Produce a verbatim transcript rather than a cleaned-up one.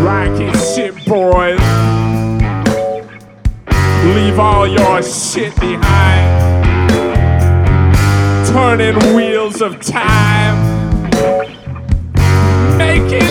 Rocket shit, boys. Leave all your shit behind. Turning wheels of time. Making